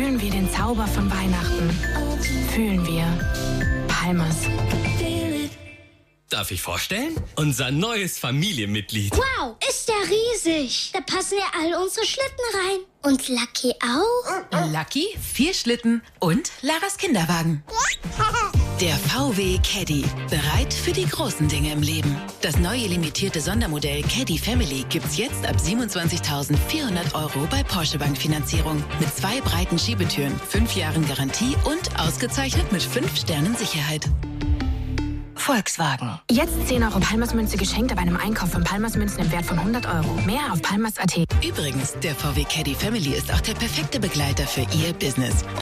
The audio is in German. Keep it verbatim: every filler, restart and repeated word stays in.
Fühlen wir den Zauber von Weihnachten. Fühlen wir Palmas. Darf ich vorstellen? Unser neues Familienmitglied. Wow, ist der riesig. Da passen ja all unsere Schlitten rein. Und Lucky auch? Lucky, vier Schlitten und Laras Kinderwagen. Der V W Caddy. Bereit für die großen Dinge im Leben. Das neue limitierte Sondermodell Caddy Family gibt's jetzt ab siebenundzwanzigtausendvierhundert Euro bei Porsche Bank Finanzierung. Mit zwei breiten Schiebetüren, fünf Jahren Garantie und ausgezeichnet mit fünf Sternen Sicherheit. Volkswagen. Jetzt zehn Euro Palmas-Münze geschenkt bei einem Einkauf von Palmas-Münzen im Wert von hundert Euro. Mehr auf palmas punkt a t. Übrigens, der V W Caddy Family ist auch der perfekte Begleiter für Ihr Business.